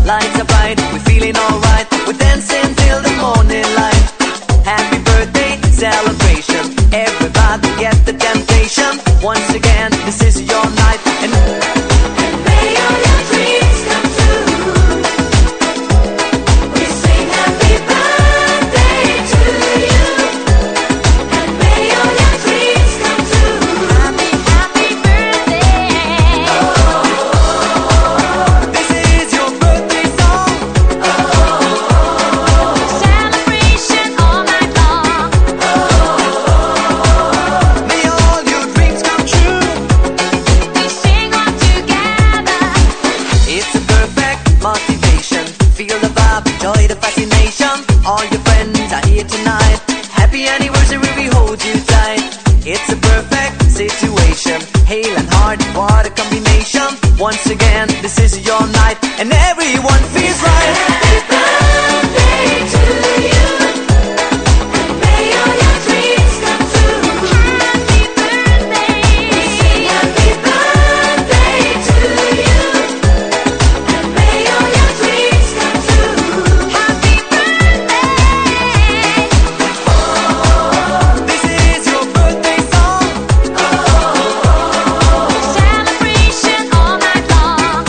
lights are bright, we're feeling alright. We're dancing till the morning light. Happy birthday celebration, everybody get the temptation. Once again, this is your night, and may all your dreams come true. We sing happy birthday to you, and may all your dreams come true. Happy, happy birthday. Oh, this is your birthday song. Oh, celebration all night long. Oh, may all your dreams come true. We sing all together. It's a perfect motivation. Feel the vibe, enjoy the fascination. All your friends are here tonight. Happy anniversary, we hold you tight. It's a perfect situation. Hale and hard, what a combination. Once again, this is your night, and everyone feels right. Happy birthday to you, and may all your dreams come true. Happy birthday. We sing happy birthday to you, and may all your dreams come true. Happy birthday. Oh, this is your birthday song. Oh, celebration all night long.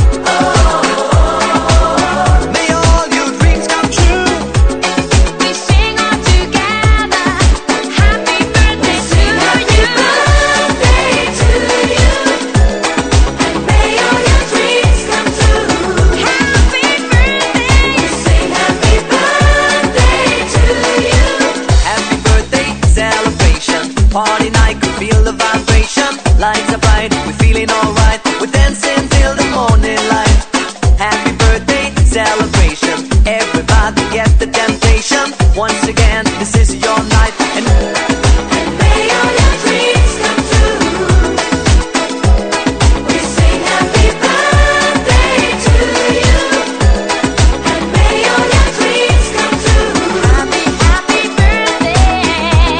Oh, may all your dreams come true. We sing all together. Happy birthday to you. Happy birthday to you, and may all your dreams come true. Happy birthday. We sing happy birthday to you. Happy birthday celebration, party night, could feel the vibration. Lights are bright, we're feeling alright. We're dancing till the morning light. Happy birthday celebration, everybody get the temptation. Once again, this is your night, and may all your dreams come true. We sing happy birthday to you, and may all your dreams come true. Happy, happy birthday.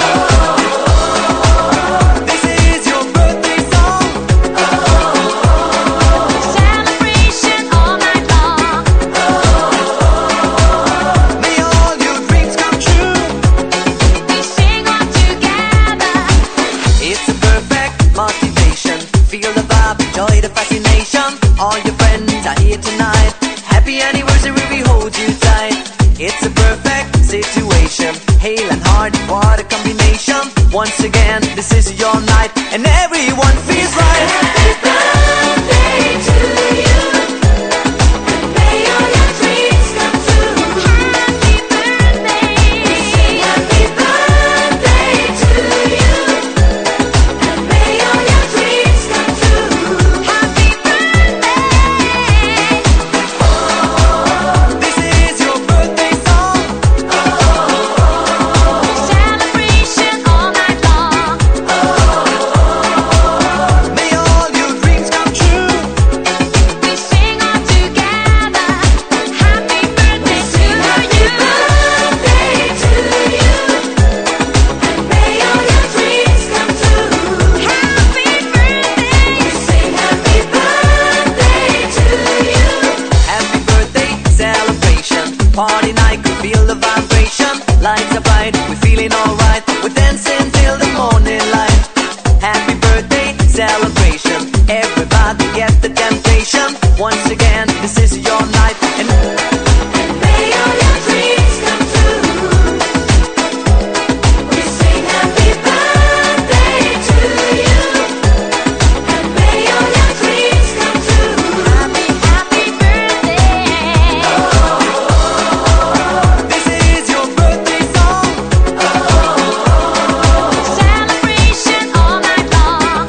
Oh, this is your birthday song. Oh, celebration all night long. Oh, may all your dreams come true. We sing all together. It's a perfect motivation. Feel the vibe, enjoy the fascination. All your friends are here tonight. Happy anniversary, we hold you tight. It's a perfect situation. Hale and hard, what a combination. Once again, this is your night, and everyone feels right. Happy birthday to you, and may all your dreams come true. Happy birthday. We sing happy birthday to you, and may all your dreams come true. Happy birthday. Oh, this is your birthday song. Oh, celebration all night long. Oh, may all your dreams come true. We sing all together. Happy birthday to you. Happy birthday to you, and may all your dreams come true. Happy birthday. We sing happy birthday to you. Happy birthday celebration, party night, could feel the vibration. Lights are bright, we're feeling alright. We're dancing till the morning light. Happy birthday celebration, everybody get the temptation. Once again, this is your night, and may all your dreams come true. We sing happy birthday to you, and may all your dreams come true. Happy, happy birthday. Oh, this is your birthday song. Oh, celebration all night long.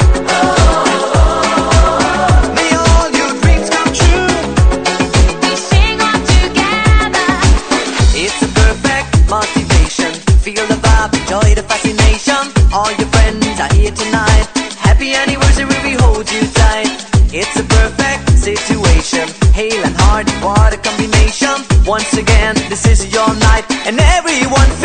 Oh, may all your dreams come true. We sing all together. It's a perfect motivation. Feel the vibe, enjoy the fascination. All your friends are here tonight. Happy anniversary, we hold you tight. It's a perfect situation. Hale and hard, what a combination. Once again, this is your night, and everyone